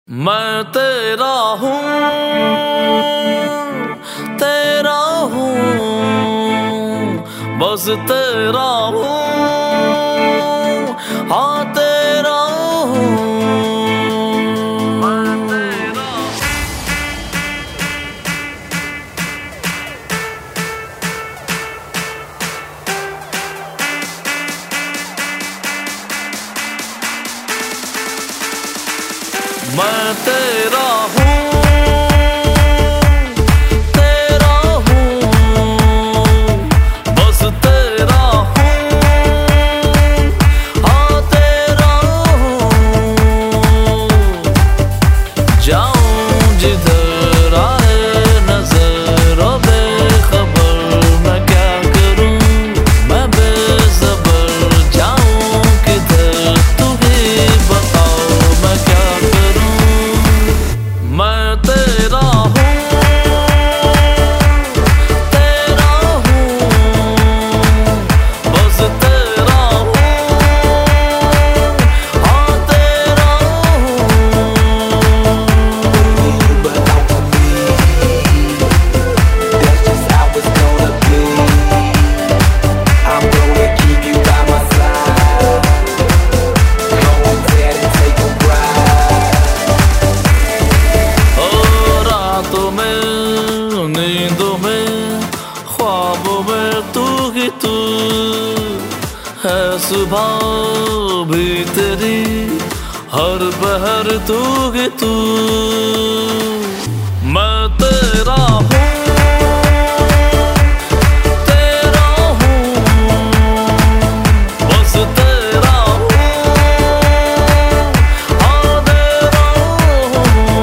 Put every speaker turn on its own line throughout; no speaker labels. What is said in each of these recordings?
मैं तेरा हूँ, तेरा हूँ, बस तेरा हूँ, हाँ तेरा हूँ। मैं तेरा हूँ, तेरा हूँ, बस तेरा हूँ, हाँ तेरा हूँ। जाऊँ जिधर आए नजर बेखबर मैं क्या करूँ, मैं बेसब्र जाऊँ किधर तू ही बताओ मैं क्या करूँ। मैं तेरा हूँ, तेरा हूँ, बस तेरा हूँ, हाँ तेरा हूँ। नींदों में ख्वाबों में तू ही तू है, सुबह भी तेरी हर पहर तू ही तू। मैं तेरा हूँ, तेरा हूँ, बस तेरा हूँ, हाँ तेरा हूँ।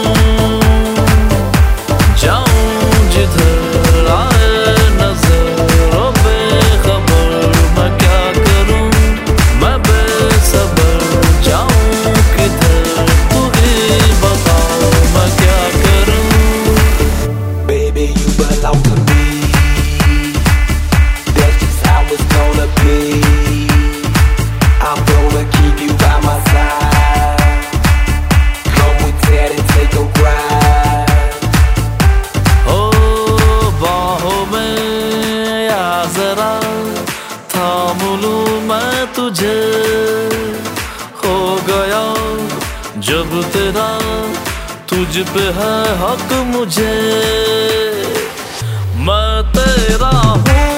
जाऊँ जिधर आए नजर बेखबर मैं क्या करूँ, मैं बेसब्र जाऊँ किधर तू ही बताओ मैं क्या करूँ।
Baby, you belong to me. That's just how it's gonna be. I'm gonna keep you by my side. Come with Dad and take a ride.
ओ बाहों में या जरा थाम लूं मैं तुझे, हो गया जब तेरा तुझ पे है हक मुझे। मैं तेरा हूँ,